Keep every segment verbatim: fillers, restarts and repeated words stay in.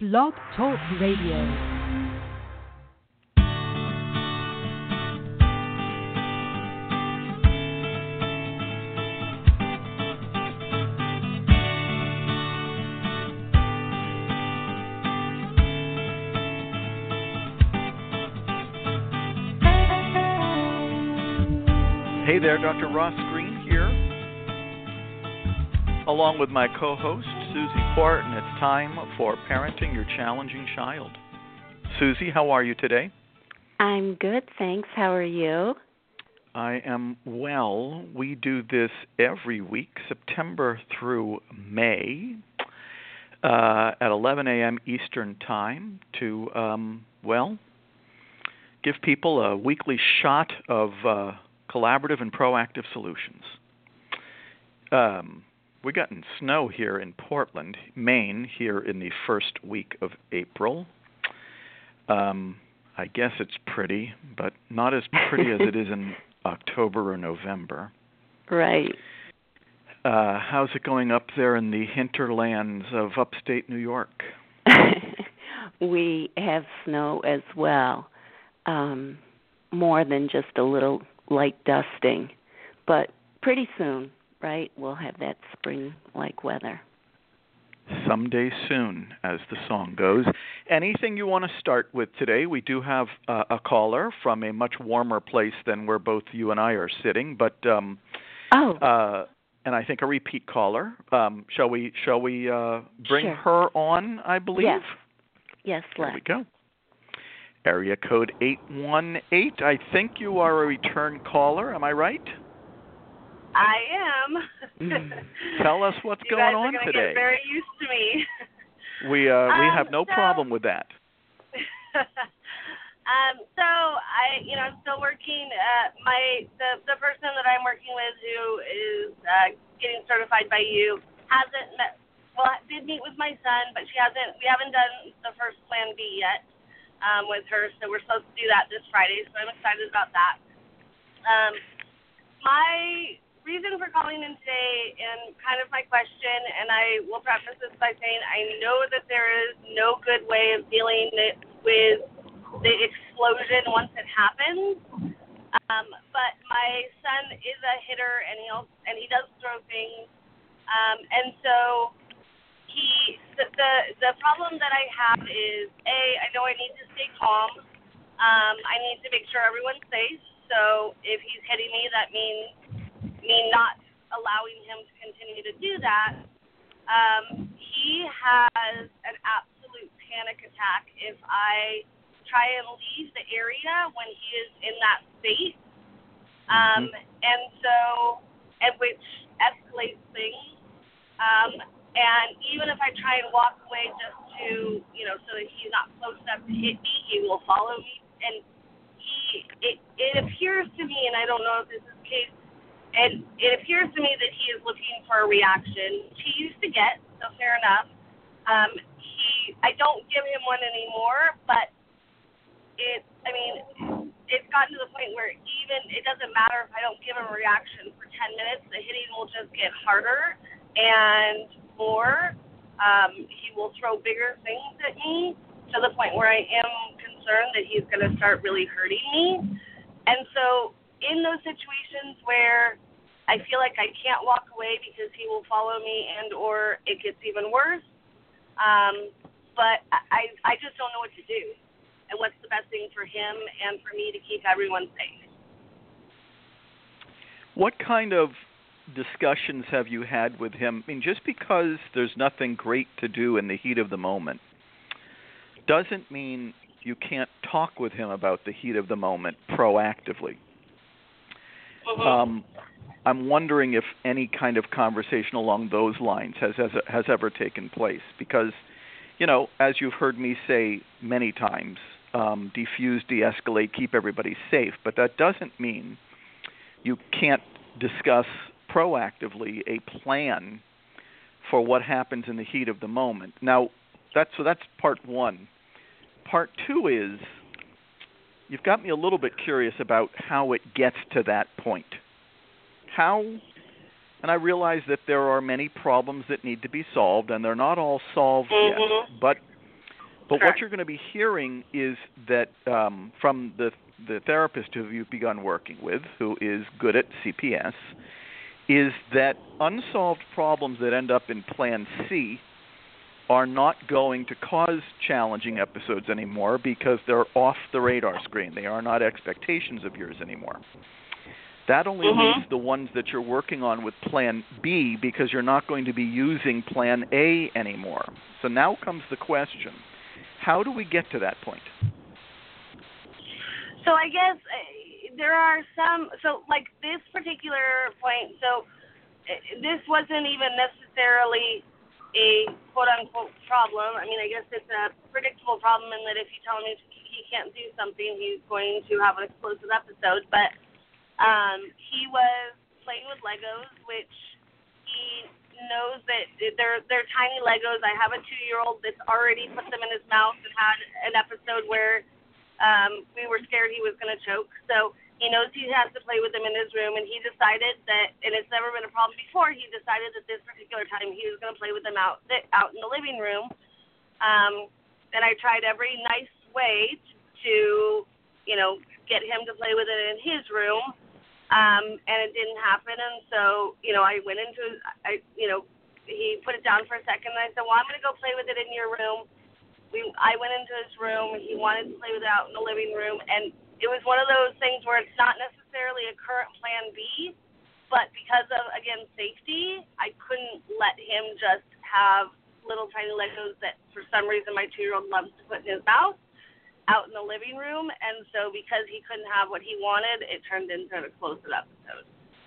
Blog Talk Radio. Hey there, Doctor Ross Green here, along with my co-host, Susie Port, and it's time for Parenting Your Challenging Child. Susie, how are you today? I'm good, thanks. How are you? I am well. We do this every week, September through May, uh, at eleven a.m. Eastern Time to, um, well, give people a weekly shot of uh, collaborative and proactive solutions. Um, we gotten snow here in Portland, Maine, here in the first week of April. Um, I guess it's pretty, but not as pretty as it is in October or November. Right. Uh, how's it going up there in the hinterlands of upstate New York? We have snow as well, um, more than just a little light dusting, but pretty soon, right, we'll have that spring-like weather. Someday soon, as the song goes. Anything you want to start with today? We do have uh, a caller from a much warmer place than where both you and I are sitting, but um, oh, uh, and I think a repeat caller. Um, shall we? Shall we uh, bring sure. her on? I believe. Yes. Yes. Here let's. we go. Area code eight one eight. I think you are a return caller. Am I right? I am. Tell us what's you going guys on are gonna today. Get very used to me. we uh, we um, have no so, problem with that. um, so I, you know, I'm still working. Uh, my the the person that I'm working with, who is uh, getting certified by you, hasn't met. Well, did meet with my son, but she hasn't. We haven't done the first Plan B yet. Um, with her, so we're supposed to do that this Friday, so I'm excited about that. Um, my reason for calling in today, and kind of my question, and I will preface this by saying I know that there is no good way of dealing with the explosion once it happens, um, but my son is a hitter, and he also, and he does throw things, um, and so He the, the the problem that I have is, A, I know I need to stay calm. Um, I need to make sure everyone's safe. So if he's hitting me, that means me not allowing him to continue to do that. Um, he has an absolute panic attack if I try and leave the area when he is in that state. Um, mm-hmm. And so, and which escalates things. Um, And even if I try and walk away just to, you know, so that he's not close enough to hit me, he will follow me. And he, it, it appears to me, and I don't know if this is the case, and it appears to me that he is looking for a reaction, which he used to get, so fair enough. Um, he, I don't give him one anymore, but it, I mean, it's gotten to the point where even, it doesn't matter if I don't give him a reaction for ten minutes, the hitting will just get harder and more. Um, he will throw bigger things at me to the point where I am concerned that he's going to start really hurting me. And so in those situations where I feel like I can't walk away because he will follow me and or it gets even worse, um, but I, I just don't know what to do and what's the best thing for him and for me to keep everyone safe. What kind of discussions have you had with him? I mean, just because there's nothing great to do in the heat of the moment doesn't mean you can't talk with him about the heat of the moment proactively. Mm-hmm. Um, I'm wondering if any kind of conversation along those lines has, has has ever taken place, because, you know, as you've heard me say many times, um, defuse, de-escalate, keep everybody safe, but that doesn't mean you can't discuss proactively a plan for what happens in the heat of the moment. Now, that's so that's part one. Part two is, you've got me a little bit curious about how it gets to that point. How, and I realize that there are many problems that need to be solved, and they're not all solved mm-hmm. yet, but But Correct. what you're going to be hearing is that um, from the the therapist who you've begun working with, who is good at C P S, is that unsolved problems that end up in Plan C are not going to cause challenging episodes anymore because they're off the radar screen. They are not expectations of yours anymore. That only mm-hmm. leaves the ones that you're working on with Plan B because you're not going to be using Plan A anymore. So now comes the question, how do we get to that point? So I guess uh, there are some, so like this particular point, so uh, this wasn't even necessarily a quote-unquote problem. I mean, I guess it's a predictable problem in that if you tell him he can't do something, he's going to have an explosive episode. But um, he was playing with Legos, which he knows that they're they're tiny Legos. I have a two-year-old that's already put them in his mouth and had an episode where um, we were scared he was going to choke. So he knows he has to play with them in his room, and he decided that, and it's never been a problem before, he decided that this particular time he was going to play with them out out in the living room. Um, and I tried every nice way to, to, you know, get him to play with it in his room, um, and it didn't happen. And so, you know, I went into, I, you know, he put it down for a second, and I said, well, I'm going to go play with it in your room. We, I went into his room, and he wanted to play with it out in the living room, and it was one of those things where it's not necessarily a current Plan B, but because of, again, safety, I couldn't let him just have little tiny Legos that for some reason my two-year-old loves to put in his mouth out in the living room, and so because he couldn't have what he wanted, it turned into an explosive episode.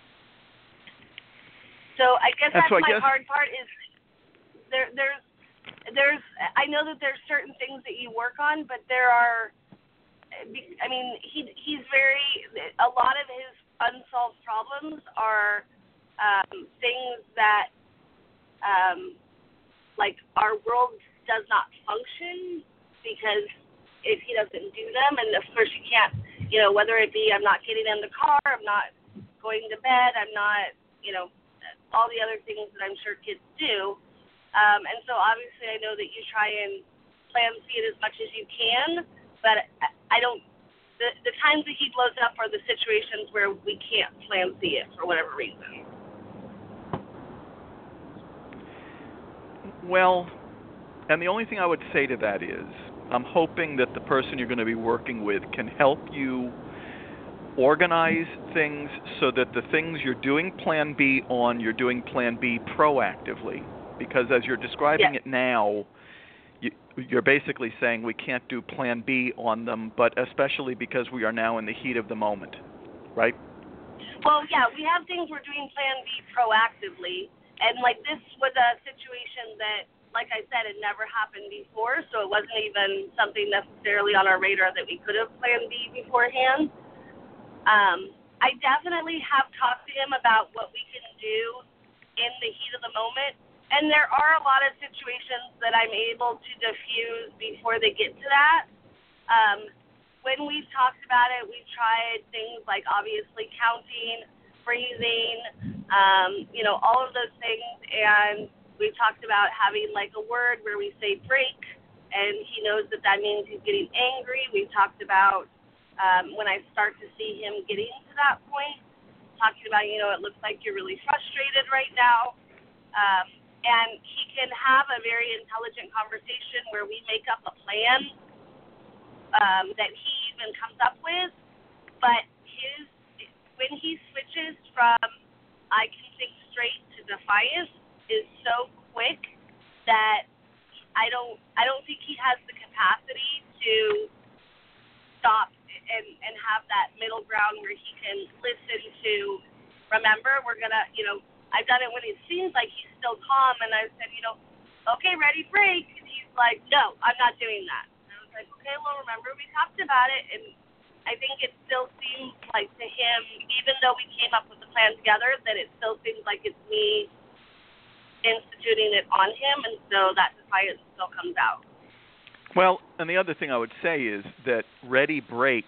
So I guess that's that's my guess... hard part is there, there's There's, I know that there's certain things that you work on, but there are, I mean, he he's very, a lot of his unsolved problems are um, things that, um, like, our world does not function because if he doesn't do them, and of course you can't, you know, whether it be I'm not getting in the car, I'm not going to bed, I'm not, you know, all the other things that I'm sure kids do. Um, and so obviously I know that you try and Plan C it as much as you can, but I don't, the, the times that he blows up are the situations where we can't Plan C it for whatever reason. Well, and the only thing I would say to that is I'm hoping that the person you're going to be working with can help you organize things so that the things you're doing Plan B on, you're doing Plan B proactively. Because as you're describing yes. it now, you, you're basically saying we can't do Plan B on them, but especially because we are now in the heat of the moment, right? Well, yeah, we have things we're doing Plan B proactively. And, like, this was a situation that, like I said, it never happened before, so it wasn't even something necessarily on our radar that we could have Plan B beforehand. Um, I definitely have talked to him about what we can do in the heat of the moment. And there are a lot of situations that I'm able to diffuse before they get to that. Um, when we've talked about it, we've tried things like obviously counting, freezing, um, you know, all of those things. And we've talked about having like a word where we say break, and he knows that that means he's getting angry. We've talked about um, when I start to see him getting to that point, talking about, you know, it looks like you're really frustrated right now. Um, And he can have a very intelligent conversation where we make up a plan um, that he even comes up with. But his when he switches from I can think straight to defiance is so quick that I don't I don't think he has the capacity to stop and, and have that middle ground where he can listen to, remember, we're going to, you know, I've done it when it seems like he's still calm, and I said, you know, okay, ready, break. And he's like, no, I'm not doing that. And I was like, okay, well, remember we talked about it, and I think it still seems like to him, even though we came up with the plan together, that it still seems like it's me instituting it on him, and so that defiance still comes out. Well, and the other thing I would say is that ready, break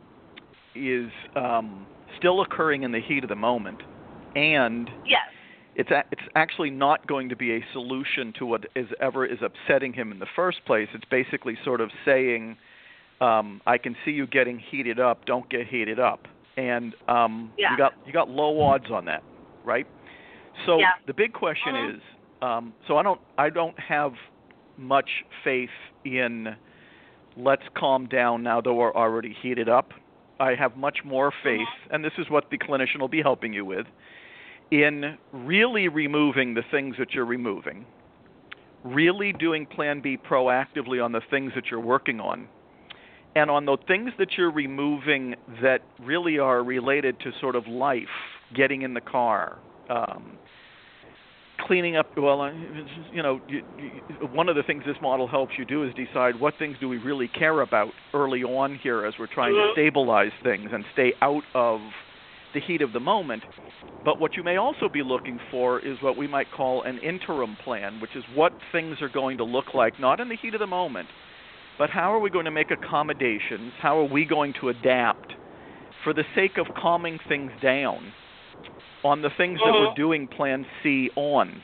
is um, still occurring in the heat of the moment. And yes. it's a, it's actually not going to be a solution to what is ever is upsetting him in the first place. It's basically sort of saying, um, I can see you getting heated up. Don't get heated up. And um, yeah. you got you got low odds on that, right? So yeah. the big question mm-hmm. is, um, so I don't I don't have much faith in let's calm down now that we're already heated up. I have much more faith, mm-hmm. and this is what the clinician will be helping you with, in really removing the things that you're removing, really doing Plan B proactively on the things that you're working on, and on the things that you're removing that really are related to sort of life, getting in the car, um, cleaning up. Well, you know, you, you, one of the things this model helps you do is decide what things do we really care about early on here as we're trying to stabilize things and stay out of the heat of the moment. But what you may also be looking for is what we might call an interim plan, which is what things are going to look like, not in the heat of the moment, but how are we going to make accommodations? How are we going to adapt for the sake of calming things down on the things that we're doing Plan C on?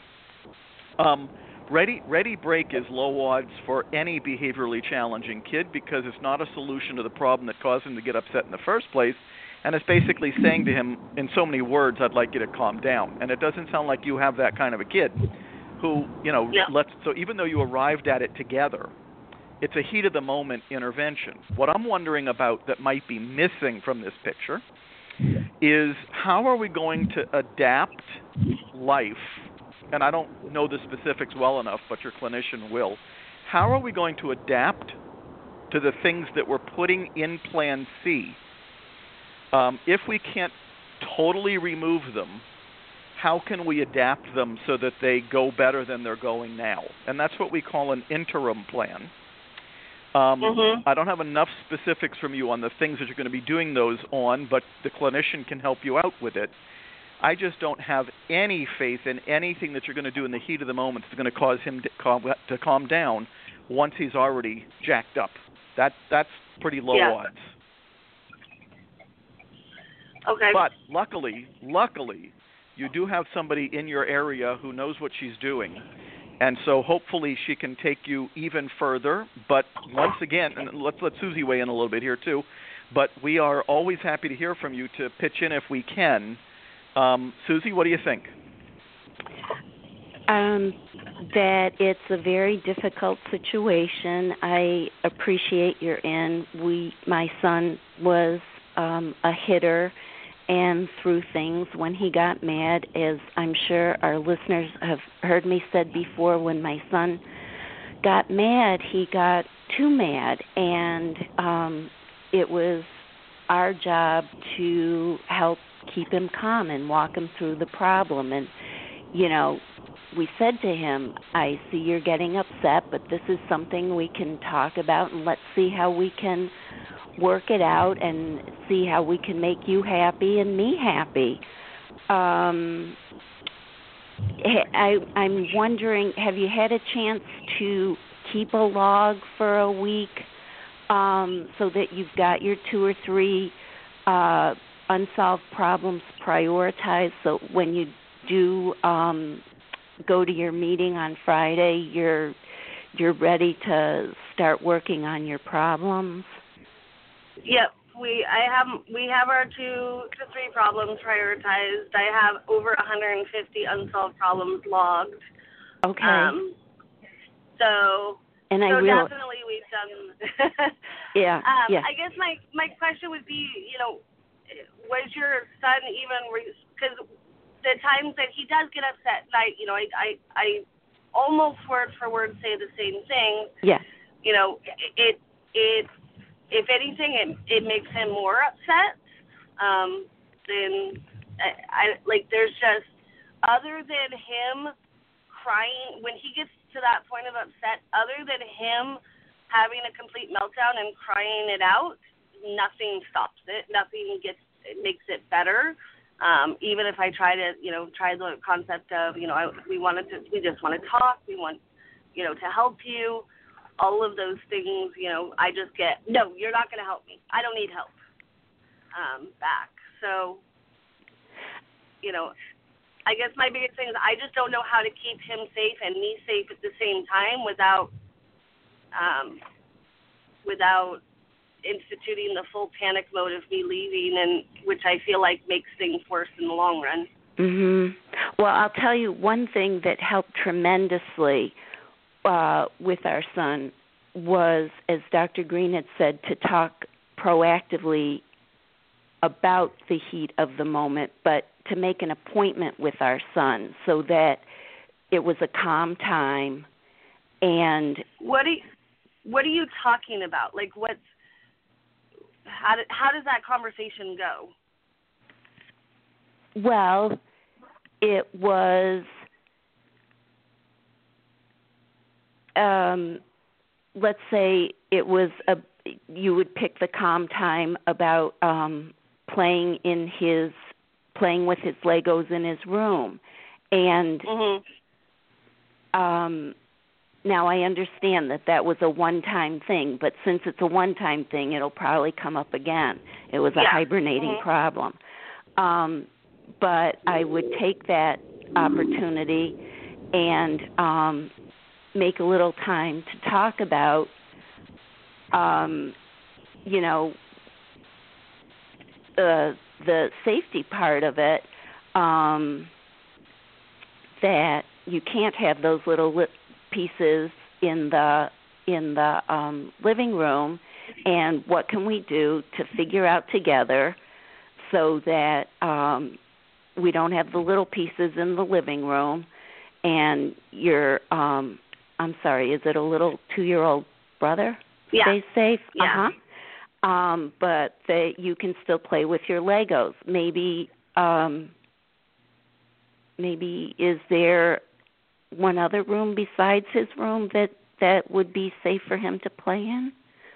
Um, ready, ready break is low odds for any behaviorally challenging kid because it's not a solution to the problem that caused him to get upset in the first place. And it's basically saying to him, in so many words, I'd like you to calm down. And it doesn't sound like you have that kind of a kid who, you know, yeah. let's, so even though you arrived at it together, it's a heat of the moment intervention. What I'm wondering about that might be missing from this picture is how are we going to adapt life, and I don't know the specifics well enough, but your clinician will. How are we going to adapt to the things that we're putting in Plan C? Um, if we can't totally remove them, how can we adapt them so that they go better than they're going now? And that's what we call an interim plan. Um, mm-hmm. I don't have enough specifics from you on the things that you're going to be doing those on, but the clinician can help you out with it. I just don't have any faith in anything that you're going to do in the heat of the moment that's going to cause him to calm, to calm down once he's already jacked up. That that's pretty low yeah. odds. Okay. But luckily, luckily, you do have somebody in your area who knows what she's doing. And so hopefully she can take you even further. But once again, and let's let Susie weigh in a little bit here too, but we are always happy to hear from you to pitch in if we can. Um, Susie, what do you think? Um, that it's a very difficult situation. I appreciate your in. We, my son was um, a hitter and through things when he got mad, as I'm sure our listeners have heard me said before, when my son got mad, he got too mad, and um, it was our job to help keep him calm and walk him through the problem. And, you know, we said to him, I see you're getting upset, but this is something we can talk about, and let's see how we can work it out and see how we can make you happy and me happy. Um, I, I'm wondering, have you had a chance to keep a log for a week um, so that you've got your two or three uh, unsolved problems prioritized, so when you do um, go to your meeting on Friday, you're you're ready to start working on your problems? Yep, we I have we have our two to three problems prioritized. I have over one hundred fifty unsolved problems logged. Okay. Um, so and I so will, definitely we've done. yeah. Um, yeah. I guess my my question would be, you know, was your son even because the times that he does get upset, I you know I I I almost word for word say the same thing. Yeah. You know, it it. If anything, it it makes him more upset. Um, then I, I like there's just other than him crying when he gets to that point of upset. Other than him having a complete meltdown and crying it out, nothing stops it. Nothing gets it makes it better. Um, even if I try to you know try the concept of you know I, we wanted to we just want to talk. We want you know to help you. All of those things, you know, I just get, no, you're not going to help me. I don't need help um, back. So, you know, I guess my biggest thing is I just don't know how to keep him safe and me safe at the same time without um, without instituting the full panic mode of me leaving, and which I feel like makes things worse in the long run. Mhm. Well, I'll tell you one thing that helped tremendously uh, with our son was, as Doctor Green had said, to talk proactively about the heat of the moment, but to make an appointment with our son so that it was a calm time. And what are you, what are you talking about? Like, what's how did, how does that conversation go? Well, it was, um, let's say it was a, you would pick the calm time about um, playing in his, playing with his Legos in his room. And mm-hmm. um, now I understand that that was a one-time thing, but since it's a one-time thing, it'll probably come up again. It was a yeah. hibernating mm-hmm. problem. Um, but I would take that opportunity and um, make a little time to talk about, um, you know, uh, the safety part of it, um, that you can't have those little li- pieces in the in the um, living room, and what can we do to figure out together so that um, we don't have the little pieces in the living room, and your, um, I'm sorry, is it a little two-year-old brother yeah. stays safe? Yeah. Uh-huh. Um, but that you can still play with your Legos. Maybe, um, maybe is there one other room besides his room that, that would be safe for him to play in?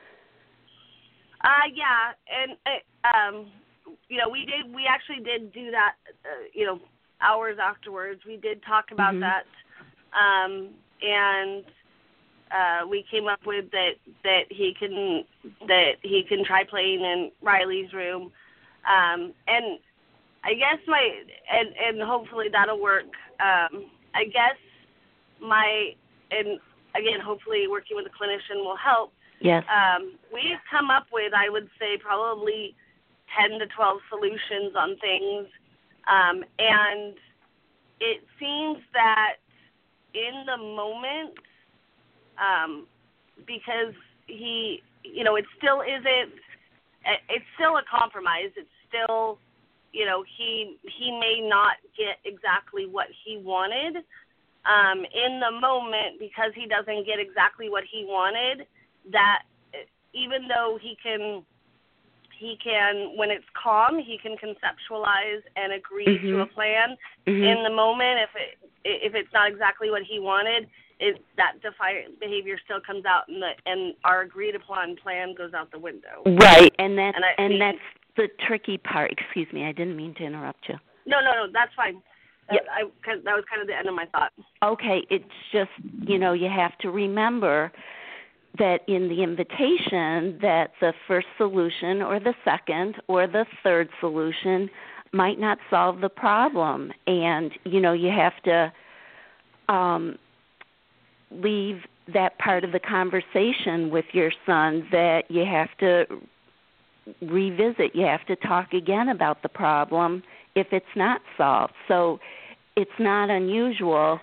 Uh, yeah, and uh, um, you know, we did. We actually did do that. Uh, you know, hours afterwards, we did talk about mm-hmm. that, um, and uh, we came up with that that he can that he can try playing in Riley's room, um, and I guess my and and hopefully that'll work. Um, I guess my and again, hopefully working with a clinician will help. Yes. Um, we've come up with, I would say, probably ten to twelve solutions on things, um, and it seems that in the moment, um, because he, you know, it still isn't, it's still a compromise. It's still, you know, he he may not get exactly what he wanted um, in the moment because he doesn't get exactly what he wanted. That even though he can, he can, when it's calm, he can conceptualize and agree mm-hmm. to a plan. Mm-hmm. In the moment, if it if it's not exactly what he wanted, it, that defiant behavior still comes out, and the and our agreed upon plan goes out the window. Right, and that and, I, and I mean, that's the tricky part. Excuse me, I didn't mean to interrupt you. No, no, no, that's fine. Yep. I, I, that was kind of the end of my thought. Okay, it's just, you know, you have to remember that in the invitation that the first solution or the second or the third solution might not solve the problem. And, you know, you have to um, leave that part of the conversation with your son that you have to revisit. You have to talk again about the problem if it's not solved. So it's not unusual.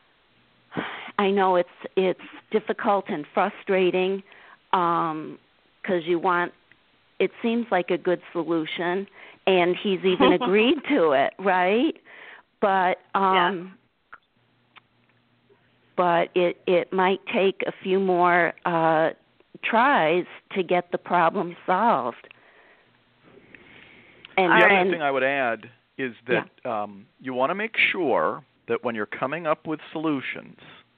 I know it's it's difficult and frustrating um, because you want, it seems like a good solution, and he's even agreed to it, right? But um, yeah. but it it might take a few more uh, tries to get the problem solved. And the and, other thing I would add is that yeah. um, you want to make sure that when you're coming up with solutions,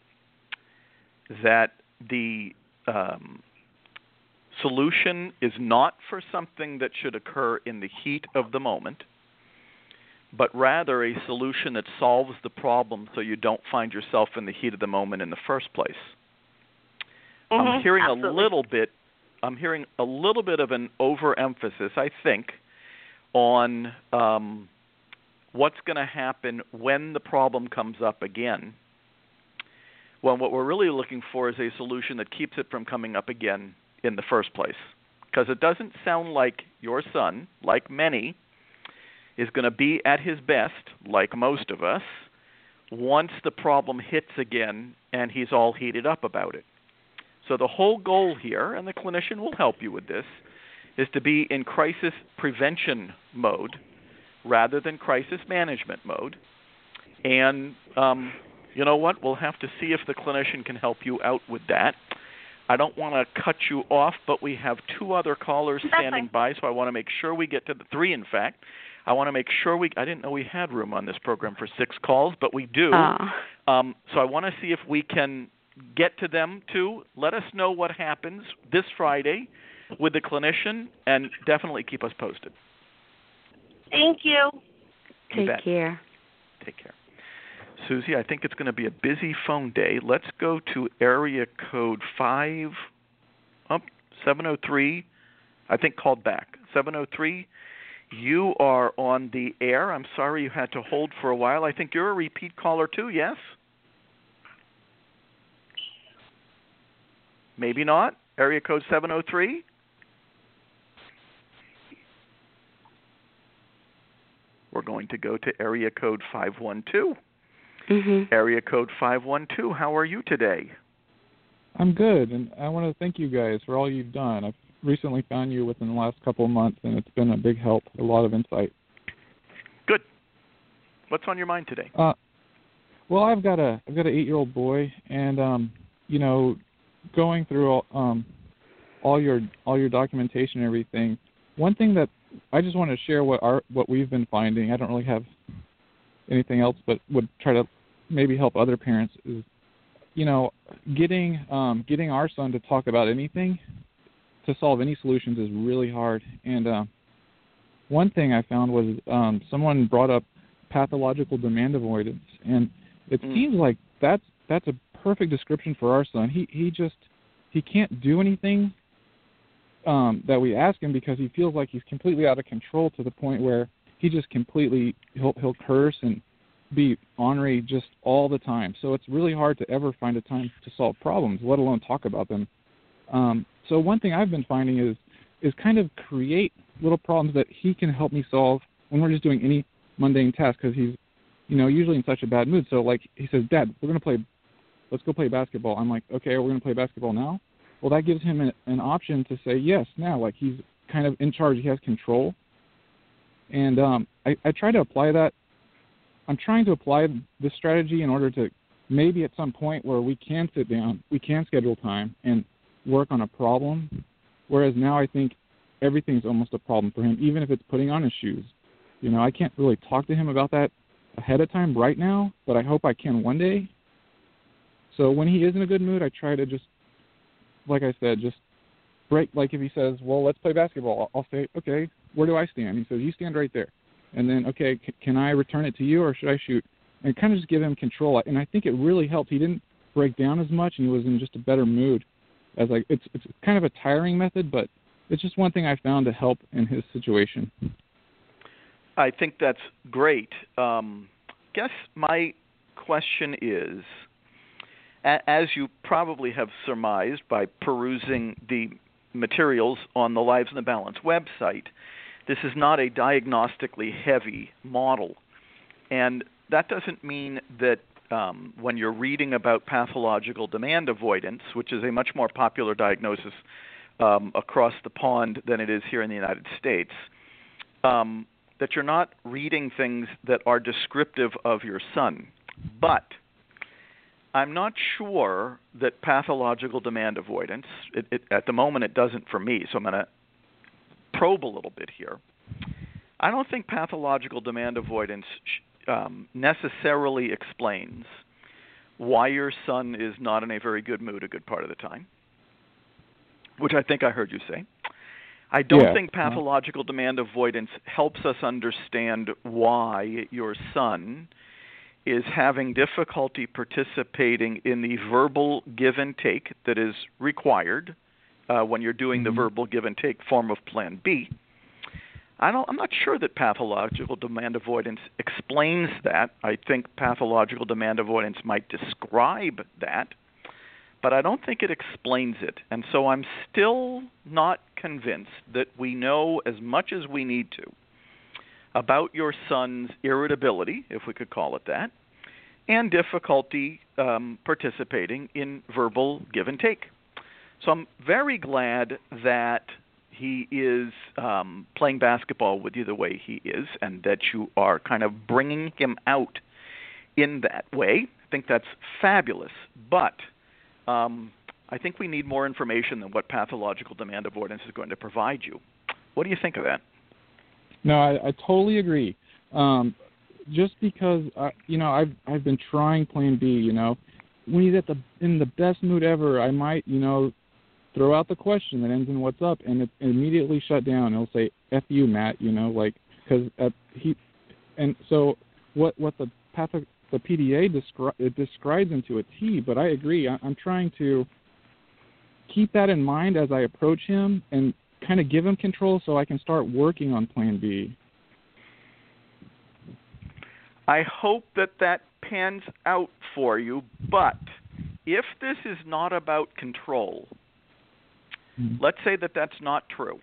that the um, solution is not for something that should occur in the heat of the moment, but rather a solution that solves the problem so you don't find yourself in the heat of the moment in the first place. Mm-hmm, I'm hearing absolutely. a little bit, I'm hearing a little bit of an overemphasis, I think, on um, what's going to happen when the problem comes up again. Well, what we're really looking for is a solution that keeps it from coming up again in the first place. Because it doesn't sound like your son, like many, is going to be at his best, like most of us, once the problem hits again and he's all heated up about it. So the whole goal here, and the clinician will help you with this, is to be in crisis prevention mode rather than crisis management mode. And um, you know what? We'll have to see if the clinician can help you out with that. I don't want to cut you off, but we have two other callers standing by, so I want to make sure we get to the three, in fact. I want to make sure we – I didn't know we had room on this program for six calls, but we do. Oh. Um, so I want to see if we can get to them, too. Let us know what happens this Friday with the clinician, and definitely keep us posted. Thank you. You Take bet. care. Take care. Susie, I think it's going to be a busy phone day. Let's go to area code five, oh, seven oh three, I think called back. seven oh three, you are on the air. I'm sorry you had to hold for a while. I think you're a repeat caller too, yes? Maybe not. Area code seven oh three? We're going to go to area code five one two. Mm-hmm. Area code five one two, how are you today? I'm good, and I want to thank you guys for all you've done. I've recently found you within the last couple of months, and it's been a big help, a lot of insight. Good. What's on your mind today? Uh, well, I've got a I've got an eight-year-old boy, and um, you know, going through all, um, all your all your documentation and everything. One thing that I just want to share what our what we've been finding. I don't really have anything else, but would try to maybe help other parents is, you know, getting um, getting our son to talk about anything, to solve any solutions is really hard. And uh, one thing I found was um, someone brought up pathological demand avoidance, and it mm. seems like that's that's a perfect description for our son. He he just he can't do anything um, that we ask him because he feels like he's completely out of control to the point where he just completely he'll he'll curse and be ornery just all the time. So it's really hard to ever find a time to solve problems, let alone talk about them. Um, so one thing I've been finding is is kind of create little problems that he can help me solve when we're just doing any mundane task, because he's, you know, usually in such a bad mood. So like he says, Dad, we're gonna play, let's go play basketball. I'm like, okay, we're gonna play basketball now. Well, that gives him a, an option to say yes now. Like he's kind of in charge. He has control. And um, I, I try to apply that. I'm trying to apply this strategy in order to maybe at some point where we can sit down, we can schedule time and work on a problem. Whereas now I think everything's almost a problem for him, even if it's putting on his shoes. You know, I can't really talk to him about that ahead of time right now, but I hope I can one day. So when he is in a good mood, I try to just, like I said, just break. Like if he says, well, let's play basketball, I'll say, okay, where do I stand? He says, you stand right there. And then, okay, c- can I return it to you or should I shoot? And kind of just give him control. And I think it really helped. He didn't break down as much, and he was in just a better mood. As like it's it's kind of a tiring method, but it's just one thing I found to help in his situation. I think that's great. Um, guess my question is, a- as you probably have surmised by perusing the materials on the Lives in the Balance website, this is not a diagnostically heavy model. And that doesn't mean that um, when you're reading about pathological demand avoidance, which is a much more popular diagnosis um, across the pond than it is here in the United States, um, that you're not reading things that are descriptive of your son. But I'm not sure that pathological demand avoidance, it, it, at the moment it doesn't for me, so I'm going to probe a little bit here. I don't think pathological demand avoidance um, necessarily explains why your son is not in a very good mood a good part of the time, which I think I heard you say. I don't yeah. think pathological demand avoidance helps us understand why your son is having difficulty participating in the verbal give and take that is required uh, when you're doing mm-hmm. the verbal give and take form of Plan B. I don't, I'm not sure that pathological demand avoidance explains that. I think pathological demand avoidance might describe that, but I don't think it explains it. And so I'm still not convinced that we know as much as we need to about your son's irritability, if we could call it that, and difficulty um, participating in verbal give and take. So I'm very glad that he is um, playing basketball with you the way he is, and that you are kind of bringing him out in that way. I think that's fabulous. But um, I think we need more information than what pathological demand avoidance is going to provide you. What do you think of that? No, I, I totally agree. Um, just because, I, you know, I've I've been trying Plan B. You know, when he's at the in the best mood ever, I might, you know, throw out the question that ends in "What's up?" and it immediately shut down. It'll say "F you, Matt," you know, like because he, and so what what the patho, the P D A descri- it describes him to a T. But I agree. I, I'm trying to keep that in mind as I approach him and kind of give him control so I can start working on Plan B. I hope that that pans out for you, but if this is not about control, mm-hmm. let's say that that's not true,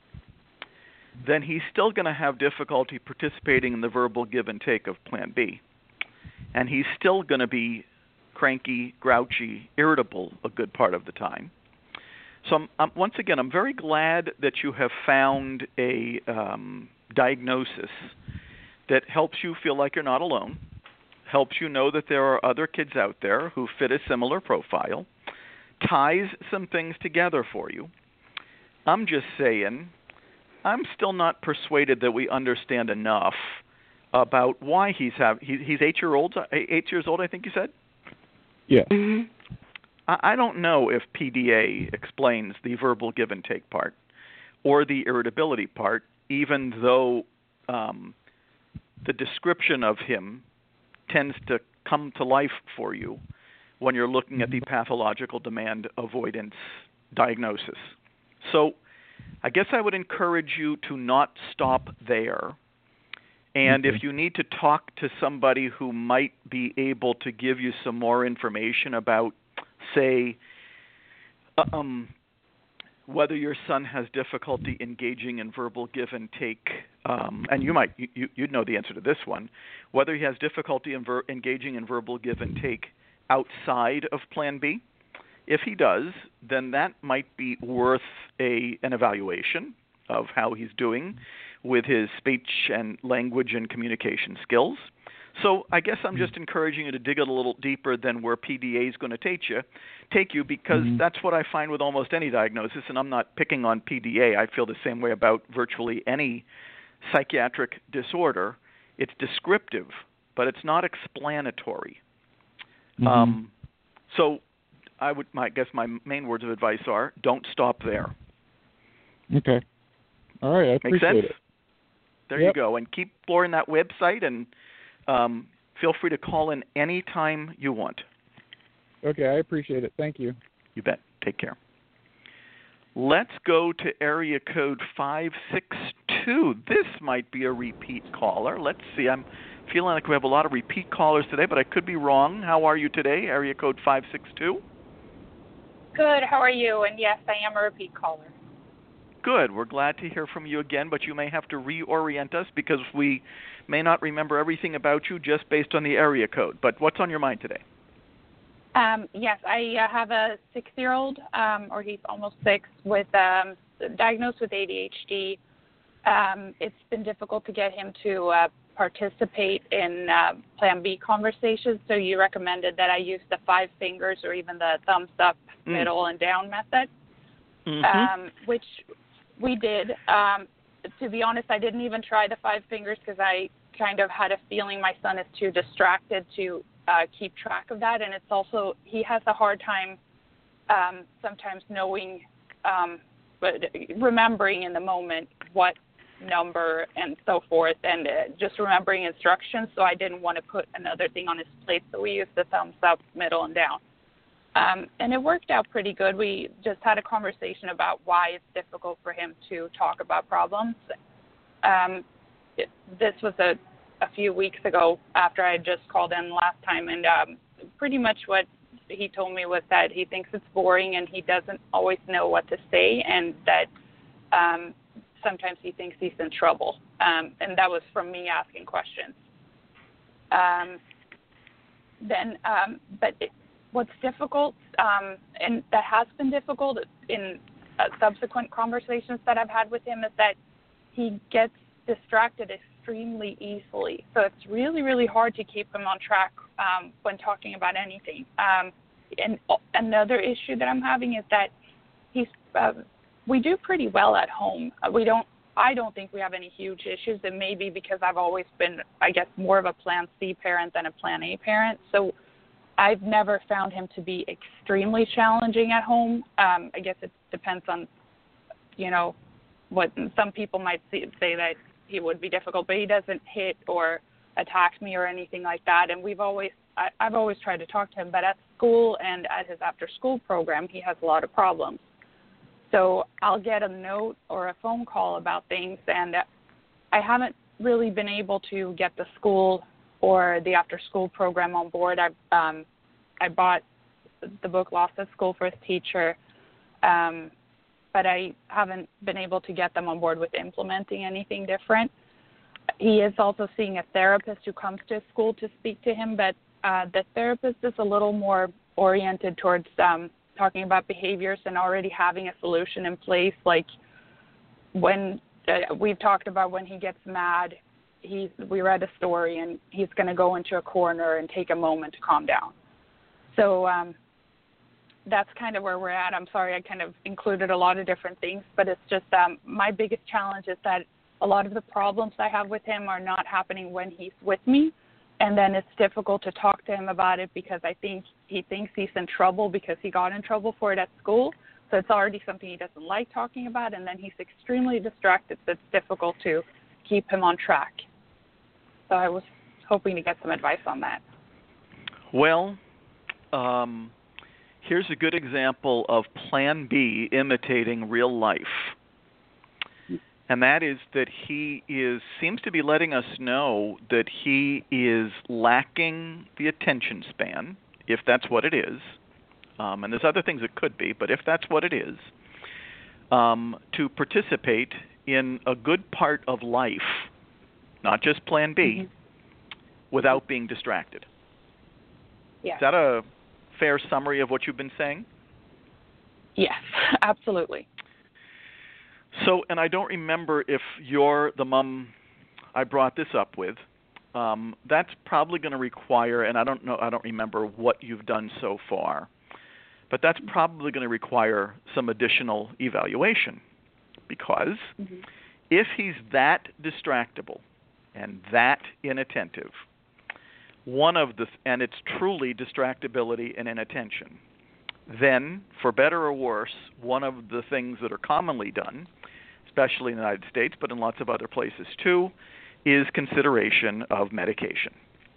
then he's still going to have difficulty participating in the verbal give and take of Plan B. And he's still going to be cranky, grouchy, irritable a good part of the time. So I'm, I'm, once again, I'm very glad that you have found a um, diagnosis that helps you feel like you're not alone, helps you know that there are other kids out there who fit a similar profile, ties some things together for you. I'm just saying, I'm still not persuaded that we understand enough about why he's have he, he's eight year old eight years old. I think you said. Yeah. Mm-hmm. I, I don't know if P D A explains the verbal give and take part or the irritability part, even though um, the description of him tends to come to life for you when you're looking at the pathological demand avoidance diagnosis. So I guess I would encourage you to not stop there. And okay. if you need to talk to somebody who might be able to give you some more information about, say, um, whether your son has difficulty engaging in verbal give and take, um, and you might you, you'd know the answer to this one, whether he has difficulty in ver- engaging in verbal give and take outside of Plan B. If he does, then that might be worth a an evaluation of how he's doing with his speech and language and communication skills. So I guess I'm just encouraging you to dig a little deeper than where P D A is going to take you, take you because mm-hmm. that's what I find with almost any diagnosis, and I'm not picking on P D A. I feel the same way about virtually any psychiatric disorder. It's descriptive, but it's not explanatory. Mm-hmm. Um, so I would, my, I guess my main words of advice are, don't stop there. Okay. All right, I appreciate Make sense? it. There Yep. you go. And keep exploring that website, and um, feel free to call in any time you want. Okay, I appreciate it. Thank you. You bet. Take care. Let's go to area code five six two. This might be a repeat caller. Let's see. I'm feeling like we have a lot of repeat callers today, but I could be wrong. How are you today, area code five six two? Good. How are you? And yes, I am a repeat caller. Good. We're glad to hear from you again, but you may have to reorient us because we may not remember everything about you just based on the area code. But what's on your mind today? Um, yes, I uh, have a six-year-old, um, or he's almost six, with um, diagnosed with A D H D. Um, it's been difficult to get him to uh, participate in uh, Plan B conversations, so you recommended that I use the five fingers or even the thumbs up, mm. middle, and down method, mm-hmm. um, which we did. Um, to be honest, I didn't even try the five fingers because I kind of had a feeling my son is too distracted to uh, keep track of that. And it's also, he has a hard time um, sometimes knowing, um, but remembering in the moment what number and so forth, and uh, just remembering instructions. So I didn't want to put another thing on his plate. So we used the thumbs up, middle, and down. Um, and it worked out pretty good. We just had a conversation about why it's difficult for him to talk about problems. Um, it, this was a, a few weeks ago after I had just called in last time, and um, pretty much what he told me was that he thinks it's boring and he doesn't always know what to say, and that um, sometimes he thinks he's in trouble. Um, and that was from me asking questions. Um, then, um, but it, what's difficult, um, and that has been difficult in uh, subsequent conversations that I've had with him, is that he gets distracted extremely easily. So it's really, really hard to keep him on track um, when talking about anything. Um, and another issue that I'm having is that he's uh, we do pretty well at home. Uh, we don't. I don't think we have any huge issues. It may be because I've always been, I guess, more of a Plan C parent than a Plan A parent. So I've never found him to be extremely challenging at home. Um, I guess it depends on, you know, what some people might see, say that he would be difficult, but he doesn't hit or attack me or anything like that. And we've always, I, I've always tried to talk to him, but at school and at his after-school program, he has a lot of problems. So I'll get a note or a phone call about things, and I haven't really been able to get the school or the after-school program on board. I um, I bought the book Lost at School for his teacher, um, but I haven't been able to get them on board with implementing anything different. He is also seeing a therapist who comes to his school to speak to him, but uh, the therapist is a little more oriented towards um, talking about behaviors and already having a solution in place. Like when uh, we've talked about when he gets mad, he's, we read a story and he's going to go into a corner and take a moment to calm down. So um, that's kind of where we're at. I'm sorry I kind of included a lot of different things, but it's just um, my biggest challenge is that a lot of the problems I have with him are not happening when he's with me. And then it's difficult to talk to him about it because I think he thinks he's in trouble because he got in trouble for it at school. So it's already something he doesn't like talking about, and then he's extremely distracted, so it's difficult to keep him on track. So I was hoping to get some advice on that. Well, um, here's a good example of Plan B imitating real life. And that is that he is seems to be letting us know that he is lacking the attention span, if that's what it is. Um, and there's other things it could be, but if that's what it is, um, to participate in a good part of life, not just Plan B, mm-hmm. without being distracted. Yeah. Is that a fair summary of what you've been saying? Yes, absolutely. So, and I don't remember if you're the mom I brought this up with. Um, that's probably going to require, and I don't know, I don't remember what you've done so far, but that's probably going to require some additional evaluation, because mm-hmm. if he's that distractible and that inattentive, one of the, and it's truly distractibility and inattention, then, for better or worse, one of the things that are commonly done, especially in the United States, but in lots of other places too, is consideration of medication.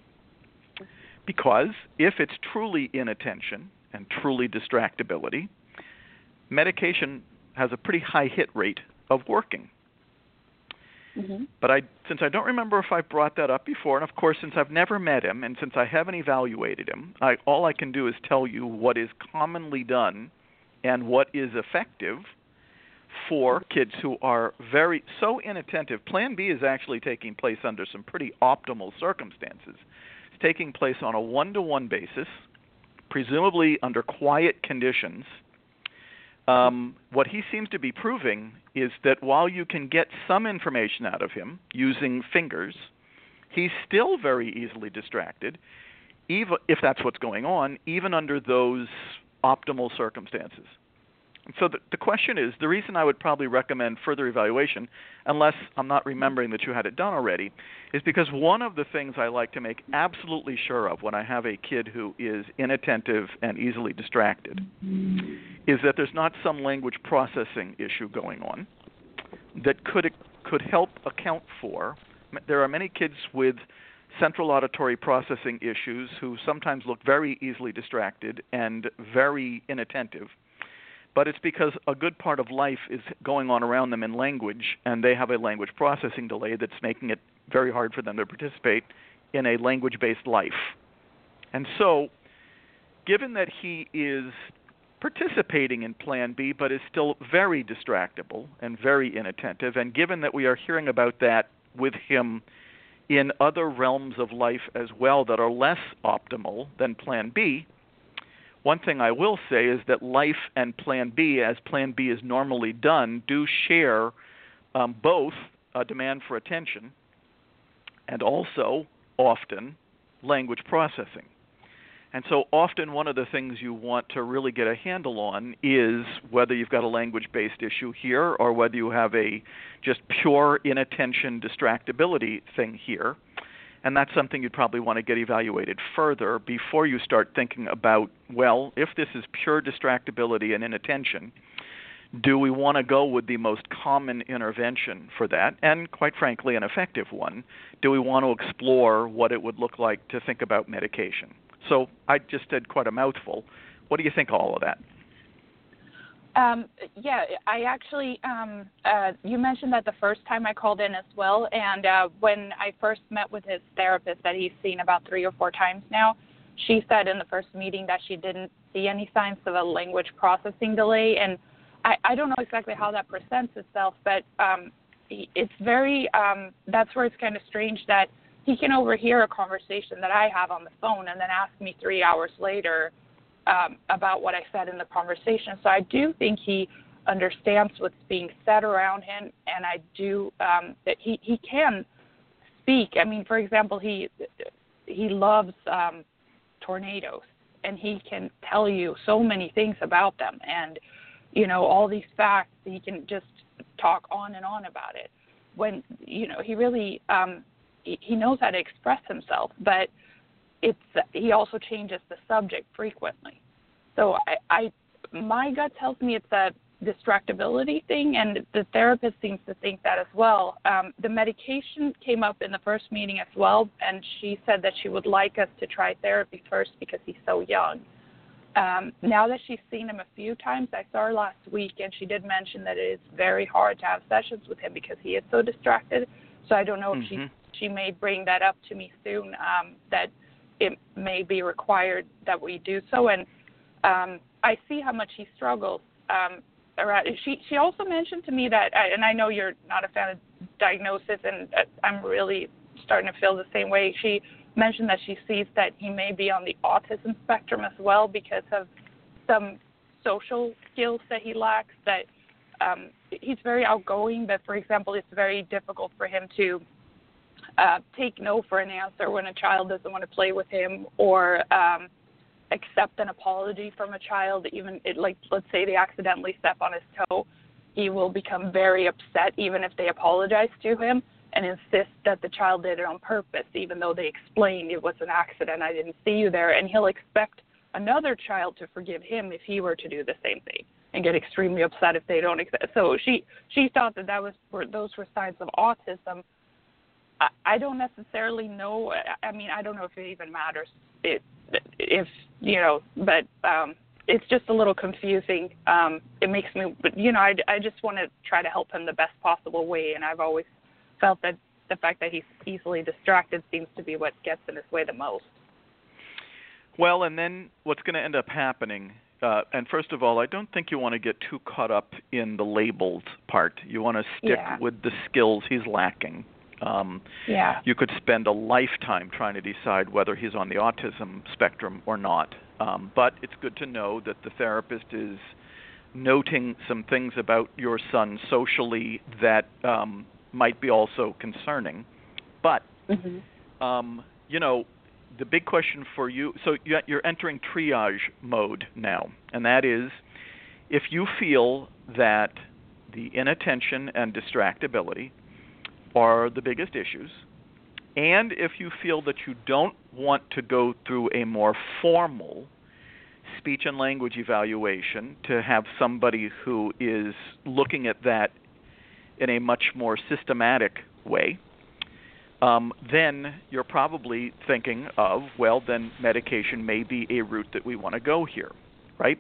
Because if it's truly inattention and truly distractibility, medication has a pretty high hit rate of working. Mm-hmm. But I, since I don't remember if I brought that up before, and of course since I've never met him, and since I haven't evaluated him, I, all I can do is tell you what is commonly done and what is effective for kids who are very so inattentive. Plan B is actually taking place under some pretty optimal circumstances. It's taking place on a one-to-one basis, presumably under quiet conditions. Um, what he seems to be proving is that while you can get some information out of him using fingers, he's still very easily distracted, even if that's what's going on, even under those optimal circumstances. And so the, the question is, the reason I would probably recommend further evaluation, unless I'm not remembering that you had it done already, is because one of the things I like to make absolutely sure of when I have a kid who is inattentive and easily distracted is that there's not some language processing issue going on that could could help account for. There are many kids with central auditory processing issues who sometimes look very easily distracted and very inattentive. but it's because a good part of life is going on around them in language, and they have a language processing delay that's making it very hard for them to participate in a language-based life. And so, given that he is participating in Plan B but is still very distractible and very inattentive, and given that we are hearing about that with him in other realms of life as well that are less optimal than Plan B, one thing I will say is that life and Plan B, as Plan B is normally done, do share um, both a demand for attention and also, often, language processing. And so often one of the things you want to really get a handle on is whether you've got a language-based issue here or whether you have a just pure inattention distractibility thing here. And that's something you'd probably want to get evaluated further before you start thinking about, well, if this is pure distractibility and inattention, do we want to go with the most common intervention for that, and quite frankly, an effective one? Do we want to explore what it would look like to think about medication? So I just did quite a mouthful. What do you think of all of that? Um, yeah, I actually, um, uh, you mentioned that the first time I called in as well, and uh, when I first met with his therapist that he's seen about three or four times now, she said in the first meeting that she didn't see any signs of a language processing delay, and I, I don't know exactly how that presents itself, but um, it's very, um, that's where it's kind of strange that he can overhear a conversation that I have on the phone and then ask me three hours later um, about what I said in the conversation. So I do think he understands what's being said around him, and I do um, that he, he can speak. I mean, for example, he he loves um, tornadoes, and he can tell you so many things about them, and you know all these facts. He can just talk on and on about it. When you know he really. Um, He knows how to express himself, but it's he also changes the subject frequently. So I, I my gut tells me it's a distractibility thing, and the therapist seems to think that as well. Um, the medication came up in the first meeting as well, and she said that she would like us to try therapy first because he's so young. Um, now that she's seen him a few times, I saw her last week, and she did mention that it is very hard to have sessions with him because he is so distracted. So I don't know if mm-hmm. she she may bring that up to me soon, um, that it may be required that we do so. And um, I see how much he struggles. Um, around, she she also mentioned to me that, and I know you're not a fan of diagnosis, and I'm really starting to feel the same way. She mentioned that she sees that he may be on the autism spectrum as well because of some social skills that he lacks. That um, he's very outgoing, but for example, it's very difficult for him to Uh, take no for an answer when a child doesn't want to play with him, or um, accept an apology from a child. Even it, like, let's say they accidentally step on his toe, he will become very upset even if they apologize to him and insist that the child did it on purpose, even though they explained it was an accident, I didn't see you there. And he'll expect another child to forgive him if he were to do the same thing and get extremely upset if they don't accept. So she she thought that that was were, those were signs of autism. I don't necessarily know. I mean, I don't know if it even matters. It, if you know, but um, it's just a little confusing. Um, it makes me, but you know, I, I just want to try to help him the best possible way. And I've always felt that the fact that he's easily distracted seems to be what gets in his way the most. Well, and then what's going to end up happening? Uh, and first of all, I don't think you want to get too caught up in the labels part. You want to stick Yeah. with the skills he's lacking. Um, yeah. You could spend a lifetime trying to decide whether he's on the autism spectrum or not. Um, but it's good to know that the therapist is noting some things about your son socially that um, might be also concerning. But, mm-hmm. um, you know, the big question for you, so you're entering triage mode now, and that is if you feel that the inattention and distractibility are the biggest issues, and if you feel that you don't want to go through a more formal speech and language evaluation to have somebody who is looking at that in a much more systematic way, um, then you're probably thinking of, well, then medication may be a route that we want to go here, right?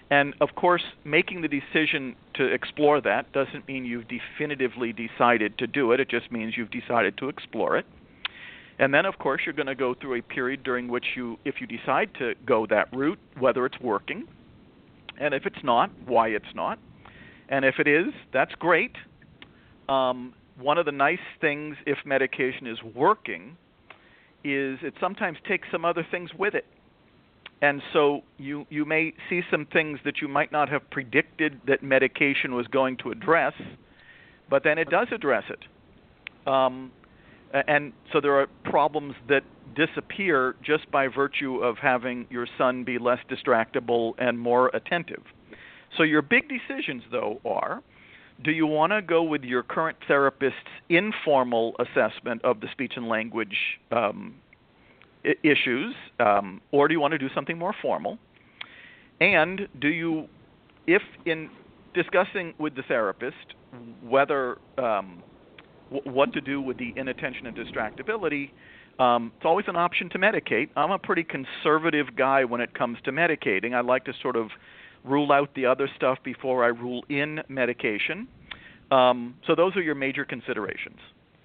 And, of course, making the decision to explore that doesn't mean you've definitively decided to do it. It just means you've decided to explore it. And then, of course, you're going to go through a period during which you, if you decide to go that route, whether it's working, and if it's not, why it's not. And if it is, that's great. Um, one of the nice things, if medication is working, is it sometimes takes some other things with it. And so you, you may see some things that you might not have predicted that medication was going to address, but then it does address it. Um, and so there are problems that disappear just by virtue of having your son be less distractible and more attentive. So your big decisions, though, are, do you want to go with your current therapist's informal assessment of the speech and language um, I- issues, um, or do you want to do something more formal? And do you, if in discussing with the therapist whether um, w- what to do with the inattention and distractibility, um, it's always an option to medicate. I'm a pretty conservative guy when it comes to medicating. I like to sort of rule out the other stuff before I rule in medication. Um, so those are your major considerations.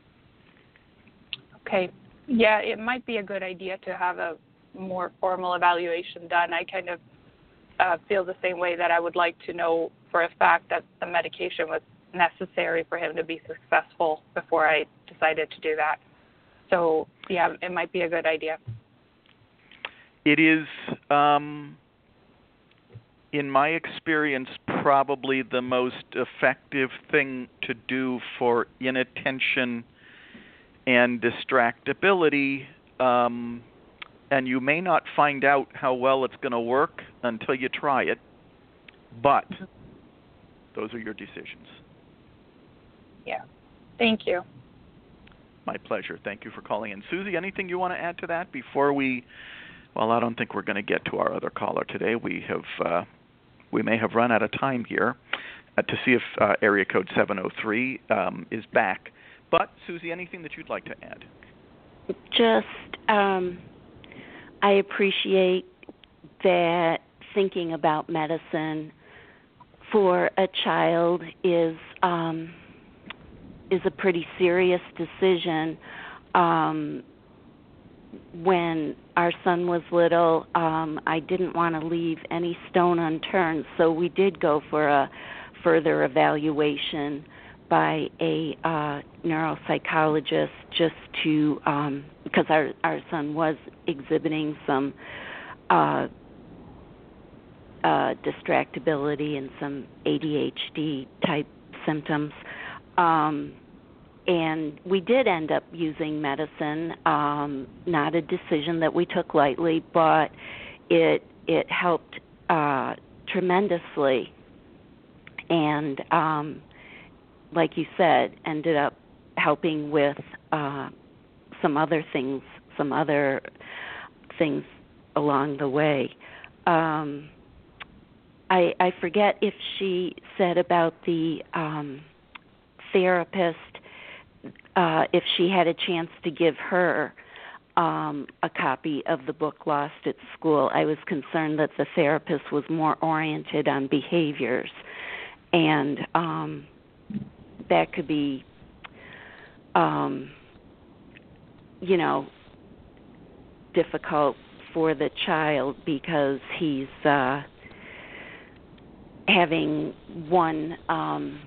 Okay. Yeah, it might be a good idea to have a more formal evaluation done. I kind of uh, feel the same way, that I would like to know for a fact that the medication was necessary for him to be successful before I decided to do that. So, yeah, it might be a good idea. It is, um, in my experience, probably the most effective thing to do for inattention and distractibility, um, and you may not find out how well it's going to work until you try it, but those are your decisions. Yeah. Thank you. My pleasure. Thank you for calling in. Susie, anything you want to add to that before we, well, I don't think we're going to get to our other caller today. We have, uh, we may have run out of time here uh, to see if uh, area code seven oh three um, is back. But, Susie, anything that you'd like to add? Just, um, I appreciate that thinking about medicine for a child is um, is a pretty serious decision. Um, when our son was little, um, I didn't want to leave any stone unturned, so we did go for a further evaluation by a uh, neuropsychologist, just to um, because our our son was exhibiting some uh, uh, distractibility and some A D H D type symptoms, um, and we did end up using medicine. Um, not a decision that we took lightly, but it it helped uh, tremendously, and um, like you said, ended up helping with uh, some other things, some other things along the way. Um, I, I forget if she said about the um, therapist, uh, if she had a chance to give her um, a copy of the book Lost at School. I was concerned that the therapist was more oriented on behaviors, and um, that could be, um, you know, difficult for the child because he's uh, having one um,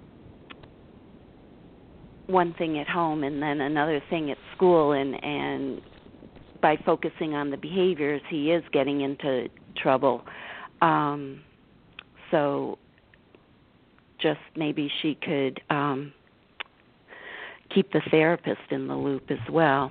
one thing at home and then another thing at school, and, and by focusing on the behaviors, he is getting into trouble. Um, so just maybe she could um, keep the therapist in the loop as well.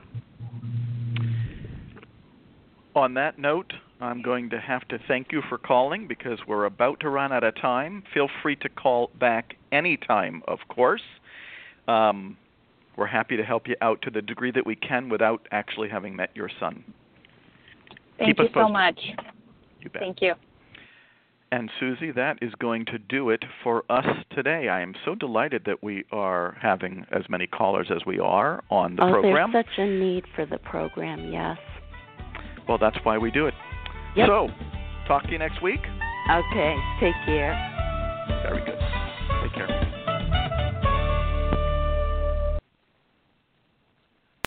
On that note, I'm going to have to thank you for calling because we're about to run out of time. Feel free to call back anytime, of course. Um, we're happy to help you out to the degree that we can without actually having met your son. Thank Keep you us so posted. much. You bet. Thank you. And Susie, that is going to do it for us today. I am so delighted that we are having as many callers as we are on the oh, program. There's such a need for the program, yes. Well, that's why we do it. Yep. So, talk to you next week. Okay. Take care. Very good. Take care.